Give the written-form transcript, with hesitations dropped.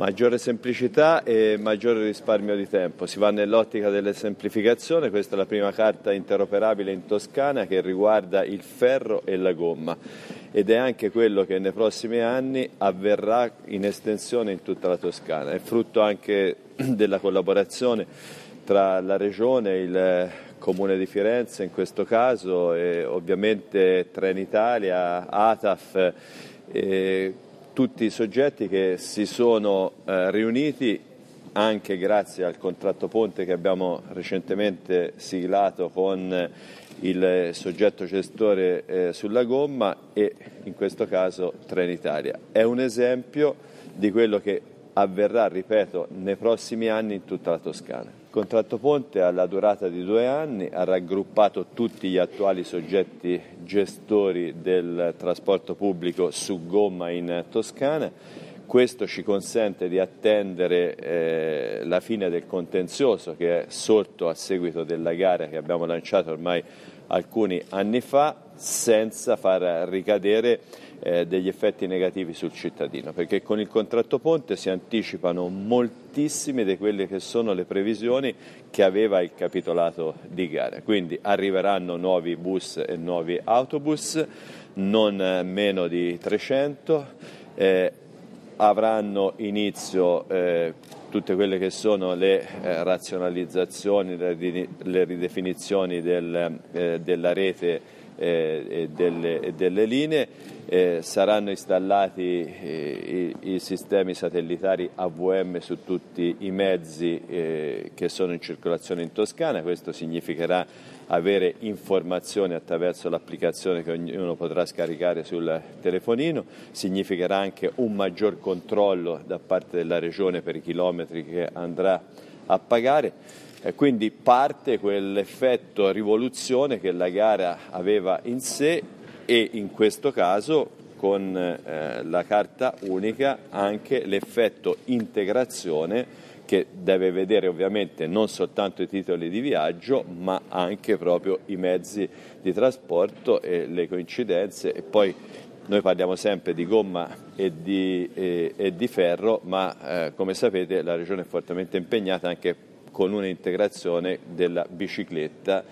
Maggiore semplicità e maggiore risparmio di tempo. Si va nell'ottica della semplificazione, questa è la prima carta interoperabile in Toscana che riguarda il ferro e la gomma ed è anche quello che nei prossimi anni avverrà in estensione in tutta la Toscana. È frutto anche della collaborazione tra la Regione, il Comune di Firenze in questo caso e ovviamente Trenitalia, ATAF, tutti i soggetti che si sono riuniti anche grazie al contratto ponte che abbiamo recentemente siglato con il soggetto gestore sulla gomma e in questo caso Trenitalia. È un esempio di quello che avverrà, ripeto, nei prossimi anni in tutta la Toscana. Il contratto ponte ha la durata di 2 anni, ha raggruppato tutti gli attuali soggetti gestori del trasporto pubblico su gomma in Toscana. Questo ci consente di attendere la fine del contenzioso che è sorto a seguito della gara che abbiamo lanciato ormai alcuni anni fa, senza far ricadere degli effetti negativi sul cittadino, perché con il contratto ponte si anticipano moltissime di quelle che sono le previsioni che aveva il capitolato di gara. Quindi arriveranno nuovi bus e nuovi autobus, non meno di 300, avranno inizio tutte quelle che sono le razionalizzazioni, le ridefinizioni della rete e delle linee, saranno installati i sistemi satellitari AVM su tutti i mezzi che sono in circolazione in Toscana. Questo significherà avere informazioni attraverso l'applicazione che ognuno potrà scaricare sul telefonino, significherà anche un maggior controllo da parte della Regione per i chilometri che andrà a pagare. Quindi parte quell'effetto rivoluzione che la gara aveva in sé e in questo caso con la carta unica anche l'effetto integrazione che deve vedere ovviamente non soltanto i titoli di viaggio ma anche proprio i mezzi di trasporto e le coincidenze. E poi noi parliamo sempre di gomma e di ferro, ma come sapete la Regione è fortemente impegnata anche con un'integrazione della bicicletta